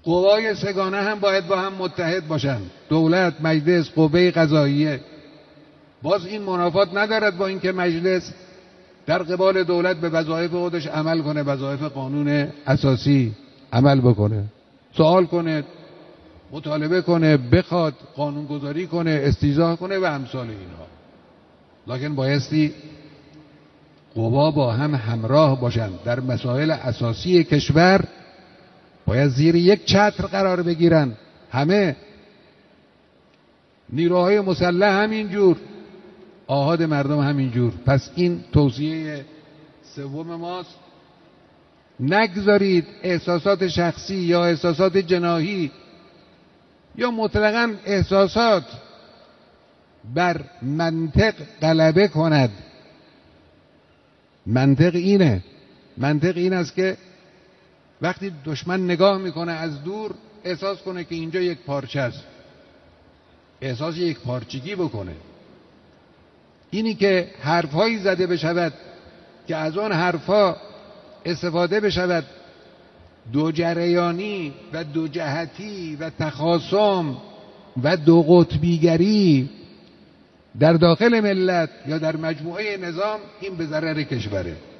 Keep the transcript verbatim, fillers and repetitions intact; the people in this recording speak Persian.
قوای سگانه هم باید با هم متحد باشن، دولت، مجلس، قوه قضاییه. باز این منافات ندارد با اینکه مجلس در قبال دولت به وظایف خودش عمل کنه، وظایف قانون اساسی عمل بکنه، سوال کنه، مطالبه کنه، بخواد، قانونگذاری کنه، استیضاح کنه و امثال اینها. لکن بایستی قوا با هم همراه باشند در مسائل اساسی کشور، باید زیر یک چتر قرار بگیرن همه، نیروهای مسلح همینجور، آحاد مردم همینجور. پس این توصیه سوم ماست. نگذارید احساسات شخصی یا احساسات جناحی یا مطلقاً احساسات بر منطق غلبه کند. منطق اینه، منطق این است که وقتی دشمن نگاه میکنه از دور احساس کنه که اینجا یک پارچه است، احساس یک پارچگی بکنه. اینی که حرفهایی زده بشود که از آن حرفها استفاده بشود دو جریانی و دو جهتی و تخاصم و دو قطبیگری در داخل ملت یا در مجموعه نظام، این به ضرر کشوره.